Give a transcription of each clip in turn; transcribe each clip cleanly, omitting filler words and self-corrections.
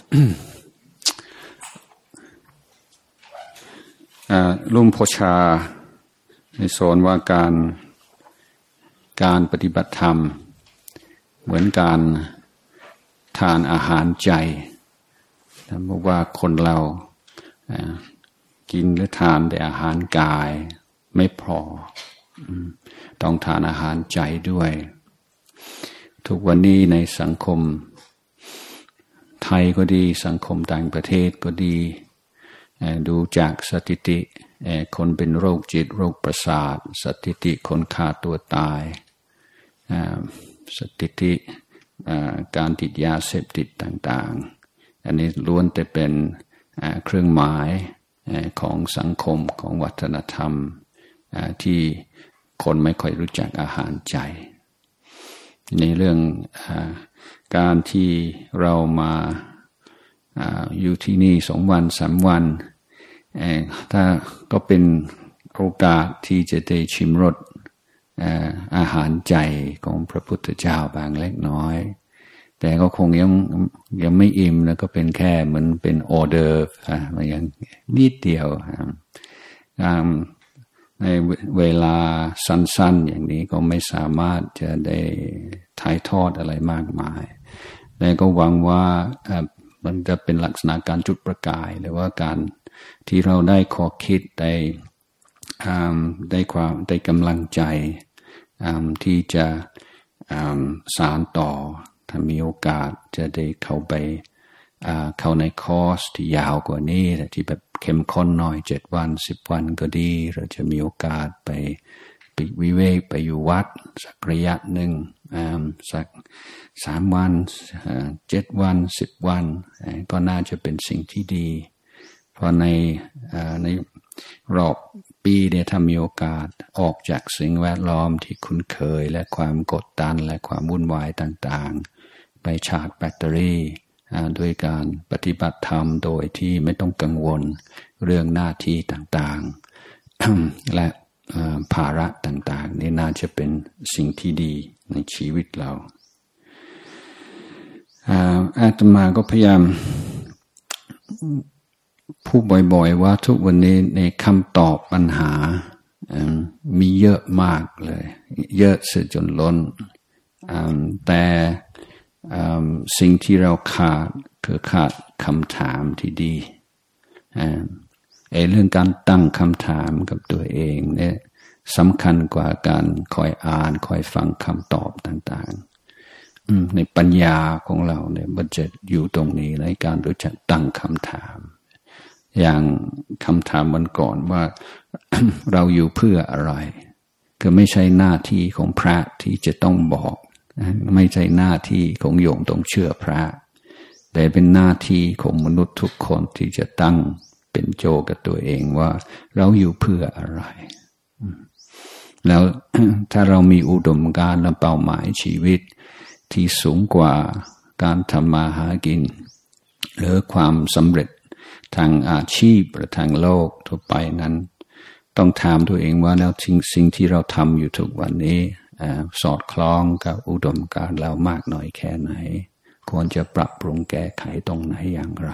ลุงโพชาในสอนว่าการปฏิบัติธรรมเหมือนการทานอาหารใจบอกว่าคนเรากินหรือทานแต่อาหารกายไม่พอต้องทานอาหารใจด้วยทุกวันนี้ในสังคมไทยก็ดีสังคมต่างประเทศก็ดีดูจากสถิติคนเป็นโรคจิตโรคประสาทสถิติคนฆ่าตัวตายสถิติการติดยาเสพติดต่างๆอันนี้ล้วนแต่เป็นเครื่องหมายของสังคมของวัฒนธรรมที่คนไม่ค่อยรู้จักอาหารใจในเรื่องการที่เรามาอยู่ที่นี่2 วัน3 วันถ้าก็เป็นโอกาสที่จะได้ชิมรสอาหารใจของพระพุทธเจ้าบางเล็กน้อยแต่ก็คงยังไม่อิ่มแล้วก็เป็นแค่เหมือนเป็นออเดอร์มันยังนิดเดียวในเวลาสั้นๆอย่างนี้ก็ไม่สามารถจะได้ถ่ายทอดอะไรมากมายแต่ก็หวังว่ามันจะเป็นลักษณะการจุดประกายหรือว่าการที่เราได้ข้อคิดได้กำลังใจที่จะสานต่อถ้ามีโอกาสจะได้เข้าในคอร์สที่ยาวกว่านี้ที่แบบเข้มข้นหน่อย7 วัน10 วันก็ดีเราจะมีโอกาสไปปีกวิเวกไปอยู่วัดสักระยะหนึ่งสัก3 วัน7 วัน10 วันก็น่าจะเป็นสิ่งที่ดีเพราะในรอบปีเนี่ยถ้ามีโอกาสออกจากสิ่งแวดล้อมที่คุ้นเคยและความกดดันและความวุ่นวายต่างๆไปชาร์จแบตเตอรี่ด้วยการปฏิบัติธรรมโดยที่ไม่ต้องกังวลเรื่องหน้าที่ต่างๆ และภาระต่างๆนี่น่าจะเป็นสิ่งที่ดีในชีวิตเราอาตมาก็พยายามพูดบ่อยๆว่าทุกวันนี้ในคำตอบปัญหามีเยอะมากเลยเยอะเสียจนล้นแต่สิ่งที่เราขาดคือขาดคำถามที่ดีเรื่องการตั้งคำถามกับตัวเองเนี่ยสำคัญกว่าการคอยอ่านคอยฟังคำตอบต่างๆในปัญญาของเราเนี่ยมันจะอยู่ตรงนี้ในการรู้จักตั้งคำถามอย่างคำถามวันก่อนว่า เราอยู่เพื่ออะไรคือไม่ใช่หน้าที่ของพระที่จะต้องบอกไม่ใช่หน้าที่ของโยมต้องเชื่อพระแต่เป็นหน้าที่ของมนุษย์ทุกคนที่จะตั้งเป็นโจทย์กับตัวเองว่าเราอยู่เพื่ออะไรแล้ว ถ้าเรามีอุดมการณ์และเป้าหมายชีวิตที่สูงกว่าการทำมาหากินหรือความสำเร็จทางอาชีพหรือทางโลกทั่วไปนั้นต้องถามตัวเองว่าแล้วสิ่งที่เราทำอยู่ทุกวันนี้สอดคล้องกับอุดมการณ์เรามากน้อยแค่ไหนควรจะปรับปรุงแก้ไขตรงไหนอย่างไร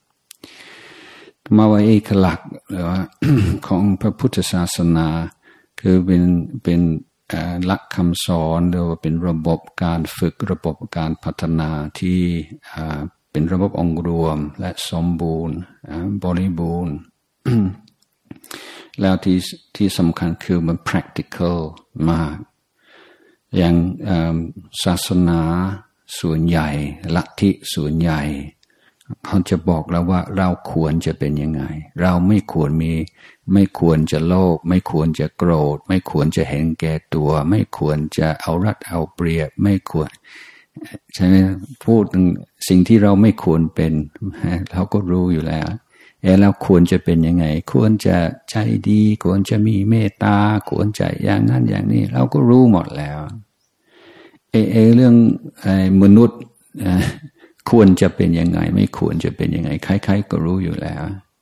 มาว่าเอกลักษณ์หรือว่า ของพระพุทธศาสนาคือเป็นหลักคำสอนหรือว่าเป็นระบบการฝึกระบบการพัฒนาที่เป็นระบบองค์รวมและสมบูรณ์บริบูรณ์ แล้วที่สำคัญคือมัน practical มากอย่างศาสนาส่วนใหญ่ลัทธิส่วนใหญ่เขาจะบอกเราว่าเราควรจะเป็นยังไงเราไม่ควรจะโลภไม่ควรจะโกรธไม่ควรจะเห็นแก่ตัวไม่ควรจะเอารัดเอาเปรียบไม่ควรใช่ไหมพูดถึงสิ่งที่เราไม่ควรเป็นเราก็รู้อยู่แล้วเราควรจะเป็นยังไงควรจะใจดีควรจะมีเมตตาควรจะอย่างนั้นอย่างนี้เราก็รู้หมดแล้วเรื่องมนุษย์ควรจะเป็นยังไงไม่ควรจะเป็นยังไงใครๆก็รู้อยู่แล้ว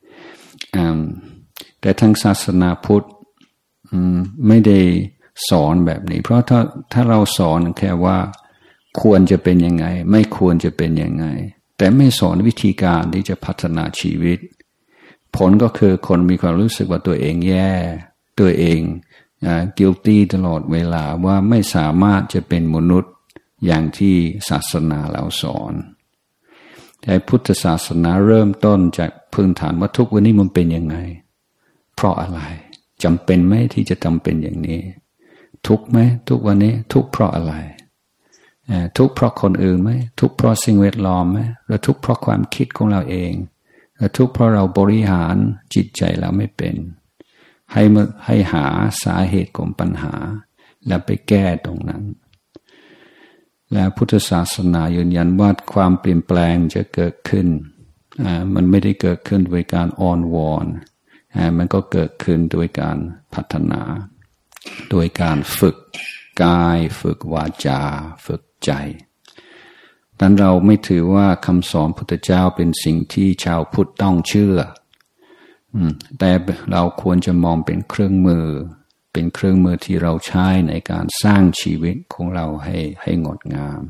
แต่ทางศาสนาพุทธไม่ได้สอนแบบนี้เพราะถ้าเราสอนแค่ว่าควรจะเป็นยังไงไม่ควรจะเป็นยังไงแต่ไม่สอนวิธีการที่จะพัฒนาชีวิตผลก็คือคนมีความรู้สึกว่าตัวเองแย่ตัวเองguilty ตลอดเวลาว่าไม่สามารถจะเป็นมนุษย์อย่างที่ศาสนาเราสอนแต่พุทธศาสนาเริ่มต้นจากพื้นฐานว่าทุกวันนี้มันเป็นยังไงเพราะอะไรจำเป็นไหมที่จะจำเป็นอย่างนี้ทุกไหมทุกวันนี้ทุกเพราะอะไรทุกเพราะคนอื่นไหมทุกเพราะสิ่งแวดล้อมไหมหรือทุกเพราะความคิดของเราเองหรือทุกเพราะเราบริหารจิตใจเราไม่เป็นให้หาสาเหตุของปัญหาแล้วไปแก้ตรงนั้นและพุทธศาสนายืนยันว่าความเปลี่ยนแปลงจะเกิดขึ้นมันไม่ได้เกิดขึ้นด้วยการอ้อนวอนมันก็เกิดขึ้นด้วยการพัฒนาโดยการฝึกกายฝึกวาจาฝึกใจดังนั้นเราไม่ถือว่าคำสอนพุทธเจ้าเป็นสิ่งที่ชาวพุทธต้องเชื่อแต่เราควรจะมองเป็นเครื่องมือที่เราใช้ในการสร้างชีวิตของเราให้งดงาม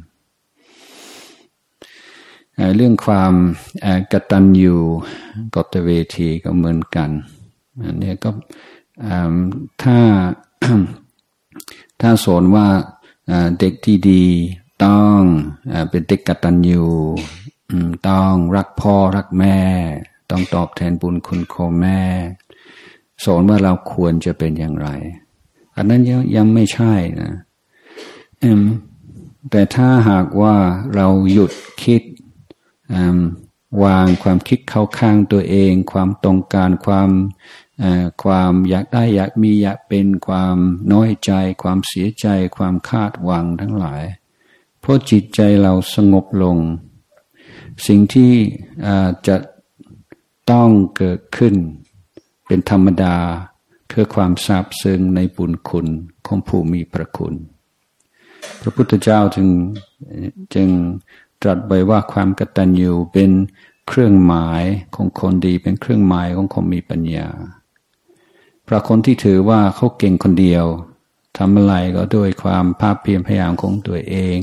เรื่องความกตัญญูกตเวทีก็เหมือนกันอันนี้ก็ถ้าสอนว่าเด็กที่ดีต้องเป็นเด็กกตัญญูต้องรักพ่อรักแม่ต้องตอบแทนบุญคุณของแม่สอนว่าเราควรจะเป็นอย่างไรอันนั้นยังไม่ใช่นะแต่ถ้าหากว่าเราหยุดคิดวางความคิดเข้าข้างตัวเองความต้องการความอยากได้อยากมีอยากเป็นความน้อยใจความเสียใจความคาดหวังทั้งหลายเพราะจิตใจเราสงบลงสิ่งที่จะต้องเกิดขึ้นเป็นธรรมดาคือความซาบซึ้งในบุญคุณของผู้มีพระคุณพระพุทธเจ้าจึงตรัสไว้ว่าความกตัญญูเป็นเครื่องหมายของคนดีเป็นเครื่องหมายของคนมีปัญญาเพราะคนที่ถือว่าเขาเก่งคนเดียวทำอะไรก็ด้วยความภาคเพียรพยายามของตัวเอง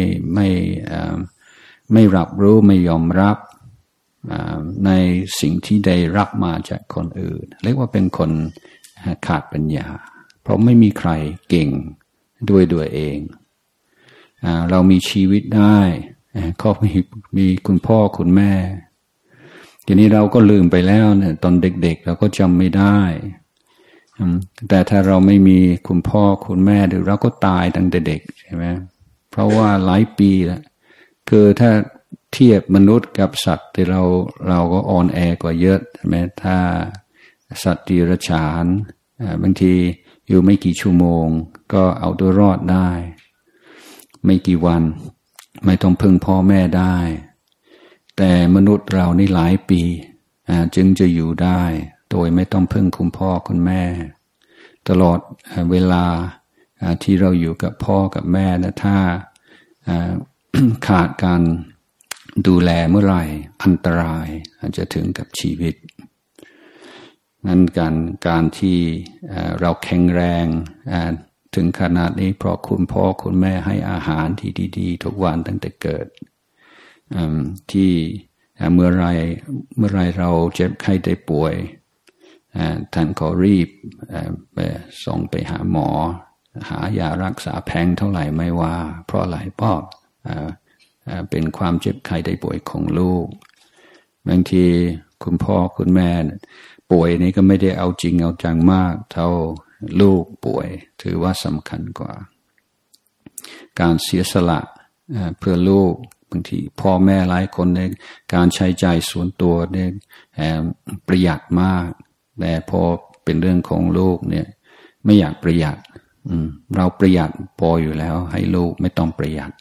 ไม่รับรู้ไม่ยอมรับในสิ่งที่ได้รับมาจากคนอื่นเรียกว่าเป็นคนขาดปัญญาเพราะไม่มีใครเก่งด้วยเองเรามีชีวิตได้ก็มีคุณพ่อคุณแม่ทีนี้เราก็ลืมไปแล้วเนี่ยตอนเด็กๆเราก็จำไม่ได้แต่ถ้าเราไม่มีคุณพ่อคุณแม่หรือเราก็ตายตั้งแต่เด็กใช่ไหมเพราะว่าหลายปีแล้วคือถ้าเทียบมนุษย์กับสัตว์ที่เราก็อ่อนแอกว่าเยอะใช่ไหมถ้าสัตว์ดิเรกชันบางทีอยู่ไม่กี่ชั่วโมงก็เอาตัวรอดได้ไม่กี่วันไม่ต้องพึ่งพ่อแม่ได้แต่มนุษย์เรานี่หลายปีจึงจะอยู่ได้โดยไม่ต้องพึ่งคุณพ่อคุณแม่ตลอดเวลาที่เราอยู่กับพ่อกับแม่นะถ้าขาดการดูแลเมื่อไหร่อันตรายอาจจะถึงกับชีวิตนั้นการที่เราแข็งแรงถึงขนาดนี้เพราะคุณพ่อคุณแม่ให้อาหารที่ดีๆทุกวันตั้งแต่เกิดที่เมื่อไรเราเจ็บไข้ได้ป่วยท่านก็รีบไปส่งไปหาหมอหายารักษาแพงเท่าไหร่ไม่ว่าเพราะอะไรเพราะเป็นความเจ็บไข้ได้ป่วยของลูกบางทีคุณพ่อคุณแม่ป่วยนี่ก็ไม่ได้เอาจริงเอาจังมากเท่าลูกป่วยถือว่าสำคัญกว่าการเสียสละเพื่อลูกบางทีพ่อแม่หลายคนในการใช้จ่ายส่วนตัวเนี่ยประหยัดมากแต่พอเป็นเรื่องของลูกเนี่ยไม่อยากประหยัดเราประหยัดพออยู่แล้วให้ลูกไม่ต้องประหยัด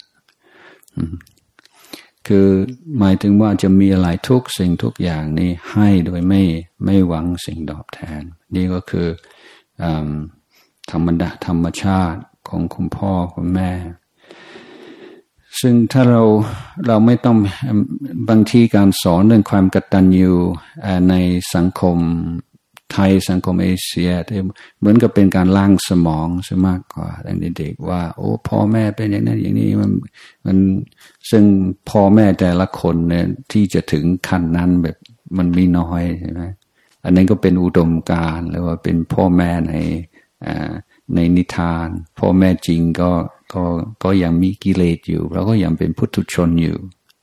คือหมายถึงว่าจะมีอะไรทุกสิ่งทุกอย่างนี้ให้โดยไม่หวังสิ่งตอบแทนนี่ก็คือธรรมชาติของคุณพ่อคุณแม่ซึ่งถ้าเราไม่ต้องบางทีการสอนเรื่องความกตัญญูในสังคมไทยสังคมเอเชียเหมือนกับเป็นการล้างสมองซะมากกว่าตั้งแต่เด็กว่าโอ้พ่อแม่เป็นอย่างนั้นอย่างนี้มันซึ่งพ่อแม่แต่ละคนเนี่ยที่จะถึงขั้นนั้นแบบมันมีน้อยใช่ไหมอันนั้นก็เป็นอุดมการณ์หรือว่าเป็นพ่อแม่ในนิทานพ่อแม่จริงก็ยังมีกิเลสอยู่เราก็ยังเป็นพุถุชนอยู่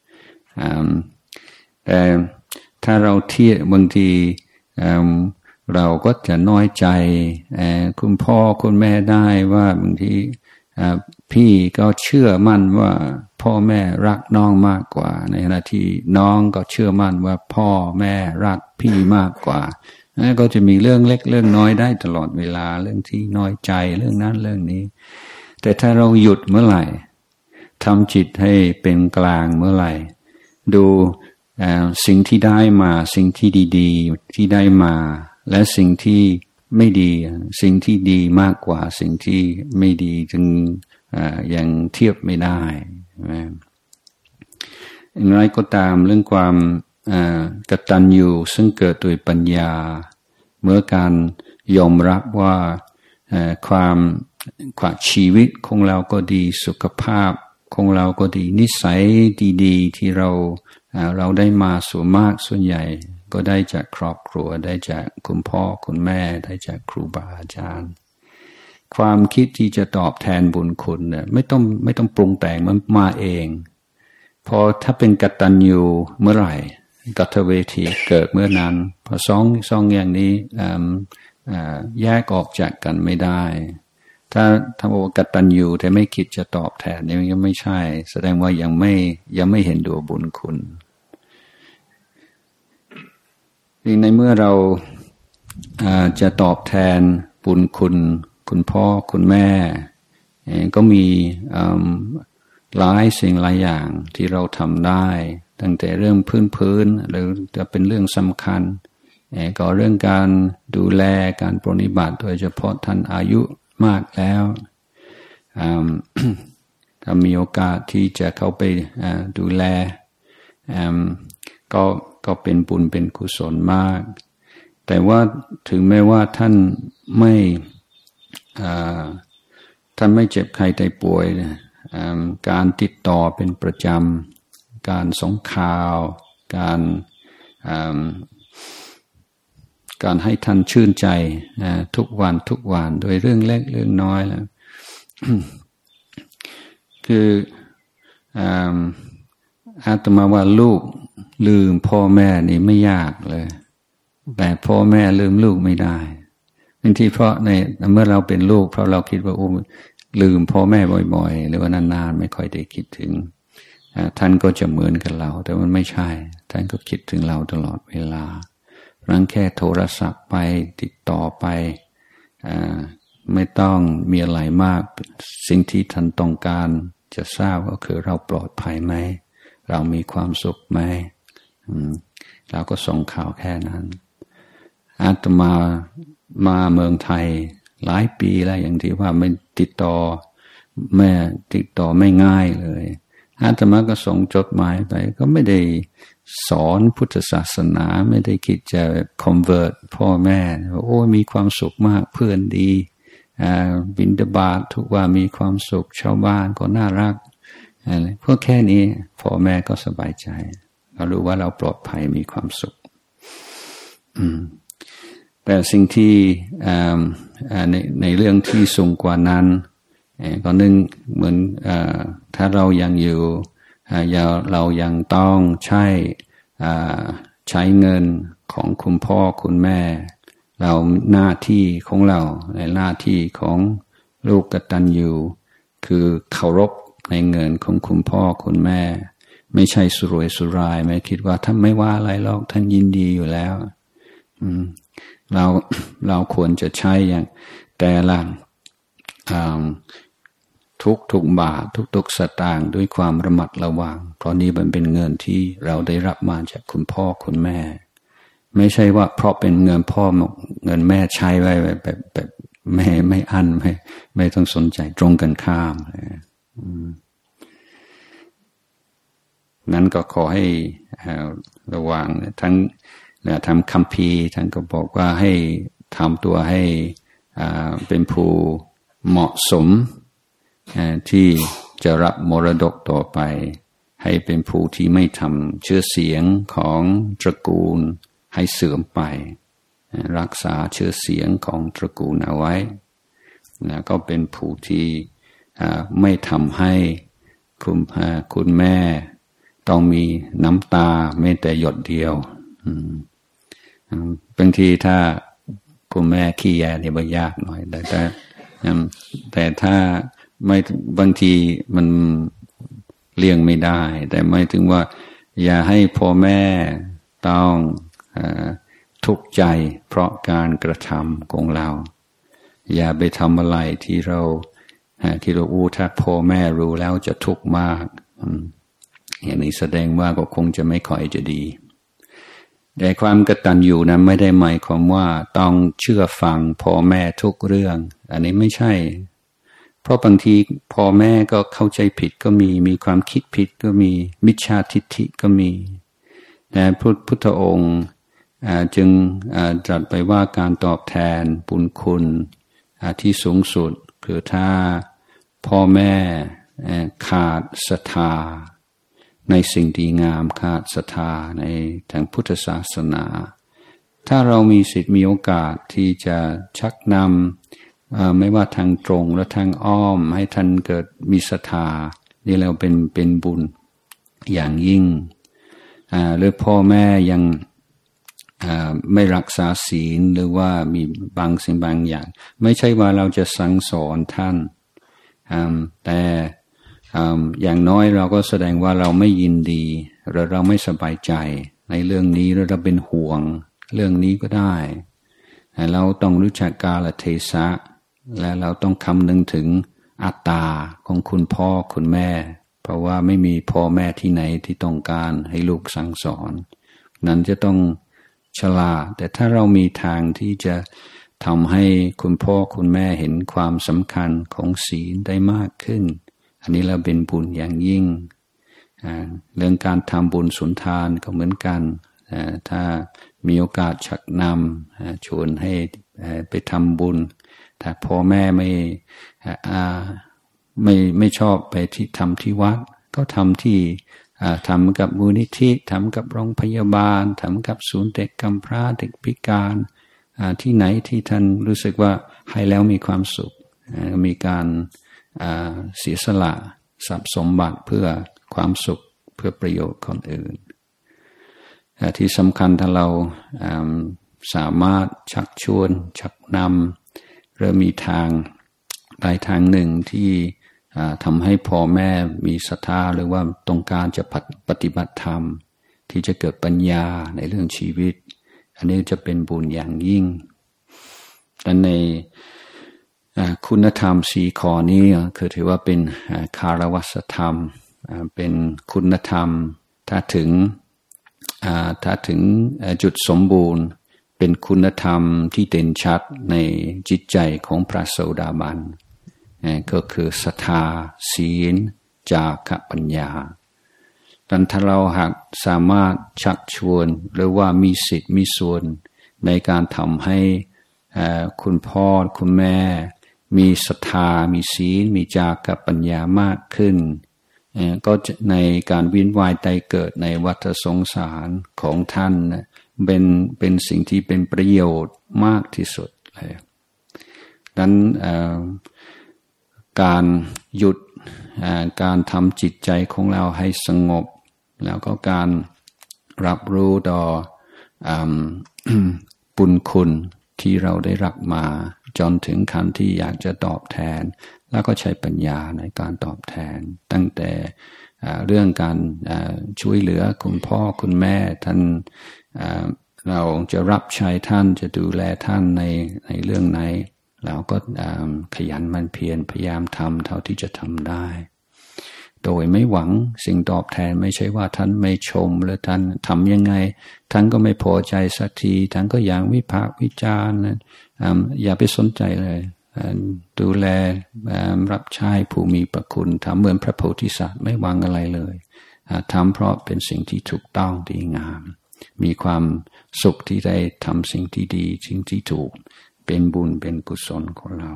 แต่ถ้าเราเทียบบางทีเราก็จะน้อยใจคุณพ่อคุณแม่ได้ว่าบางทีพี่ก็เชื่อมั่นว่าพ่อแม่รักน้องมากกว่าในขณะที่น้องก็เชื่อมั่นว่าพ่อแม่รักพี่มากกว่าก็จะมีเรื่องเล็กเรื่องน้อยได้ตลอดเวลาเรื่องที่น้อยใจเรื่องนั้นเรื่องนี้แต่ถ้าเราหยุดเมื่อไหร่ทำจิตให้เป็นกลางเมื่อไหร่ดูสิ่งที่ได้มาสิ่งที่ดีๆที่ได้มาและสิ่งที่ไม่ดีสิ่งที่ดีมากกว่าสิ่งที่ไม่ดีจึงยังเทียบไม่ได้อย่างไรก็ตามเรื่องความกตัญญูซึ่งเกิดโดยปัญญาเมื่อการยอมรับว่าความชีวิตของเราก็ดีสุขภาพของเราก็ดีนิสัยดีๆที่เราได้มาส่วนมากส่วนใหญ่ก็ได้จากครอบครัวได้จากคุณพ่อคุณแม่ได้จากครูบาอาจารย์ความคิดที่จะตอบแทนบุญคุณเนี่ยไม่ต้องปรุงแต่งมันมาเองพอถ้าเป็นกตัญญูเมื่อไหร่กัตเวทีเกิดเมื่อนั้นพอสองอย่างนี้แยกออกจากกันไม่ได้ถ้าบอกว่ากตัญญูแต่ไม่คิดจะตอบแทนนี่มันก็ไม่ใช่แสดงว่ายังไม่เห็นตัวบุญคุณในเมื่อเราจะตอบแทนบุญคุณพ่อคุณแม่ก็มีหลายสิ่งหลายอย่างที่เราทำได้ตั้งแต่เรื่องพื้นหรือจะเป็นเรื่องสำคัญก็เรื่องการดูแลการปฏิบัติโดยเฉพาะท่านอายุมากแล้วถ้ามีโอกาสที่จะเข้าไปดูแลก็เป็นบุญเป็นกุศลมากแต่ว่าถึงแม้ว่าท่านไม่เจ็บไข้ได้ป่วยการติดต่อเป็นประจำการส่งข่าวการให้ท่านชื่นใจทุกวันโดยเรื่องเล็กเรื่องน้อยแล้ว คืออาตมาว่าลูกลืมพ่อแม่นี่ไม่ยากเลยแต่พ่อแม่ลืมลูกไม่ได้บางทีเพราะเมื่อเราเป็นลูกเพราะเราคิดว่าลืมพ่อแม่บ่อยๆหรือว่านานๆไม่ค่อยได้คิดถึงท่านก็จะเหมือนกับเราแต่มันไม่ใช่ท่านก็คิดถึงเราตลอดเวลารังแค่โทรศัพท์ไปติดต่อไปไม่ต้องมีอะไรมากสิ่งที่ท่านต้องการจะทราบก็คือเราปลอดภัยไหมเรามีความสุขไหมเราก็ส่งข่าวแค่นั้นอาตมาเมืองไทยหลายปีแล้วอย่างที่ว่าไม่ติดต่อไม่ง่ายเลยอาตมาก็ส่งจดหมายไปก็ไม่ได้สอนพุทธศาสนาไม่ได้คิดจะ convert พ่อแม่โอ้มีความสุขมากเพื่อนดีบิณฑบาตทุกว่ามีความสุขชาวบ้านก็น่ารักพวกแค่นี้พ่อแม่ก็สบายใจเรารู้ว่าเราปลอดภัยมีความสุขแต่สิ่งที่ในเรื่องที่สูงกว่านั้นก็นึงเหมือนถ้าเรายังอยู่เรายังต้องใช้เงินของคุณพ่อคุณแม่เราหน้าที่ของเราในหน้าที่ของลูกกตัญญูคือเคารพในเงินของคุณพ่อคุณแม่ไม่ใช่สุรุ่ยสุร่ายไม่คิดว่าท่านไม่ว่าอะไรหรอกท่านยินดีอยู่แล้วเราควรจะใช้อย่างแต่ละทุกบาททุกสตางค์ด้วยความระมัดระวังเพราะนี้มันเป็นเงินที่เราได้รับมาจากคุณพ่อคุณแม่ไม่ใช่ว่าเพราะเป็นเงินพ่อเงินแม่ใช้ไว้แบบไม่อั้นไม่ต้องสนใจตรงกันข้ามนั้นก็ขอให้ระวังทั้งทำคัมภีร์ท่านก็บอกว่าให้ทำตัวให้เป็นผู้เหมาะสมที่จะรับมรดกต่อไปให้เป็นผู้ที่ไม่ทำชื่อเสียงของตระกูลให้เสื่อมไปรักษาชื่อเสียงของตระกูลเอาไว้แล้วก็เป็นผู้ที่ไม่ทำให้คุณแม่ต้องมีน้ำตาแม้แต่หยดเดียวบางทีถ้าคุณแม่ขี้แยเนี่ยมันยากหน่อยแต่ถ้าไม่บางทีมันเลี่ยงไม่ได้แต่ไม่ถึงว่าอย่าให้พ่อแม่ต้องทุกข์ใจเพราะการกระทำของเราอย่าไปทำอะไรที่เราถ้าพ่อแม่รู้แล้วจะทุกข์มากอย่างนี้แสดงว่าก็คงจะไม่ค่อยจะดีแต่ความกตัญญูนั้นไม่ได้หมายความว่าต้องเชื่อฟังพ่อแม่ทุกเรื่องอันนี้ไม่ใช่เพราะบางทีพ่อแม่ก็เข้าใจผิดก็มีความคิดผิดก็มีมิจฉาทิฏฐิก็มีแต่พระพุทธองค์จึงตรัสไปว่าการตอบแทนบุญคุณที่สูงสุดคือถ้าพ่อแม่ขาดศรัทธาในสิ่งดีงามขาดศรัทธาในทางพุทธศาสนาถ้าเรามีสิทธิ์มีโอกาสที่จะชักนำไม่ว่าทางตรงและทางอ้อมให้ท่านเกิดมีศรัทธานี่เราเป็นบุญอย่างยิ่งหรือพ่อแม่ยังไม่รักษาศีลหรือว่ามีบางสิ่งบางอย่างไม่ใช่ว่าเราจะสั่งสอนท่านแต่อย่างน้อยเราก็แสดงว่าเราไม่ยินดีหรือเราไม่สบายใจในเรื่องนี้แล้วเราเป็นห่วงเรื่องนี้ก็ได้เราต้องรู้จักกาลเทศะและเราต้องคำนึงถึงอัตตาของคุณพ่อคุณแม่เพราะว่าไม่มีพ่อแม่ที่ไหนที่ต้องการให้ลูกสั่งสอนนั้นจะต้องฉลาดแต่ถ้าเรามีทางที่จะทำให้คุณพ่อคุณแม่เห็นความสำคัญของศีลได้มากขึ้นอันนี้เราเป็นบุญอย่างยิ่งเรื่องการทำบุญสุนทานก็เหมือนกันถ้ามีโอกาสชักนำชวนให้ไปทำบุญถ้าพ่อแม่ไม่ชอบไปที่ทำที่วัดก็ทำที่ทำกับมูลนิธิทำกับโรงพยาบาลทำกับศูนย์เด็กกำพร้าเด็กพิการที่ไหนที่ท่านรู้สึกว่าให้แล้วมีความสุขมีการเสียสละทรัพย์สมบัติเพื่อความสุขเพื่อประโยชน์คนอื่นที่สำคัญถ้าเราสามารถชักชวนชักนำหรือมีทางใดทางหนึ่งที่ทำให้พ่อแม่มีศรัทธาหรือว่าต้องการจะปฏิบัติธรรมที่จะเกิดปัญญาในเรื่องชีวิตอันนี้จะเป็นบุญอย่างยิ่งแต่ในคุณธรรม4ข้อนี้คือถือว่าเป็นคารวัสธรรมเป็นคุณธรรมถ้าถึงจุดสมบูรณ์เป็นคุณธรรมที่เด่นชัดในจิตใจของพระโสดาบันก็คือศรัทธาศีลจาคะปัญญาดังถ้าเราหากสามารถชักชวนหรือว่ามีสิทธิ์มีส่วนในการทำให้คุณพ่อคุณแม่มีศรัทธามีศีลมีจาคะปัญญามากขึ้นก็ในการวินวายตายเกิดในวัฏสงสารของท่านเป็นสิ่งที่เป็นประโยชน์มากที่สุดเลยดังนั้นการหยุดการทำจิตใจของเราให้สงบแล้วก็การรับรู้ต่อบุญคุณที่เราได้รับมาจนถึงขั้นที่อยากจะตอบแทนแล้วก็ใช้ปัญญาในการตอบแทนตั้งแต่เรื่องการช่วยเหลือคุณพ่อคุณแม่ท่านเราจะรับใช้ท่านจะดูแลท่านในเรื่องไหนเราก็ขยันหมั่นเพียรพยายามทำเท่าที่จะทำได้โดยไม่หวังสิ่งตอบแทนไม่ใช่ว่าท่านไม่ชมหรือท่านทำยังไงท่านก็ไม่พอใจสักทีท่านก็อย่างวิพากษ์วิจารณ์อย่าไปสนใจเลยดูแลรับใช้ผู้มีพระคุณทำเหมือนพระโพธิสัตว์ไม่หวังอะไรเลยทำเพราะเป็นสิ่งที่ถูกต้องดีงามมีความสุขที่ได้ทำสิ่งที่ดีสิ่งที่ถูกเป็นบุญเป็นกุศลของเรา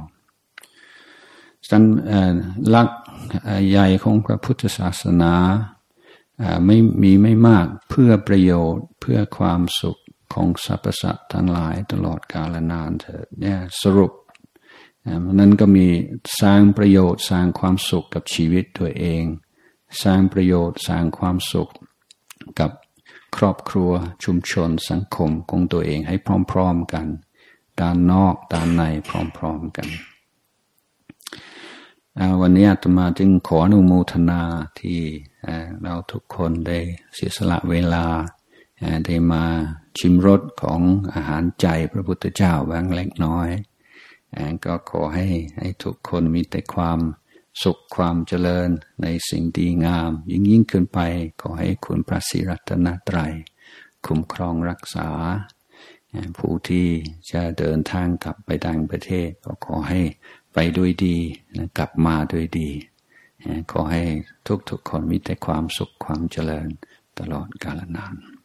หลักใหญ่ของพระพุทธศาสนาไม่มากเพื่อประโยชน์เพื่อความสุขของสรรพสัตว์ทั้งหลายตลอดกาลนานเถิดเนี่ยสรุปนั้นก็มีสร้างประโยชน์สร้างความสุขกับชีวิตตัวเองสร้างประโยชน์สร้างความสุขกับครอบครัวชุมชนสังคมของตัวเองให้พร้อมๆกันด้านนอกด้านในพร้อมๆกันวันนี้อาตมาจึงขออนุโมทนาที่เราทุกคนได้เสียสละเวลาได้มาชิมรสของอาหารใจพระพุทธเจ้าบางเล็กน้อยก็ขอให้ทุกคนมีแต่ความสุขความเจริญในสิ่งดีงามยิ่งขึ้นไปขอให้คุณพระศรีรัตนตรัยคุ้มครองรักษาผู้ที่จะเดินทางกลับไปต่างประเทศก็ขอให้ไปด้วยดีกลับมาด้วยดีขอให้ทุกคนมีแต่ความสุขความเจริญตลอดกาลนาน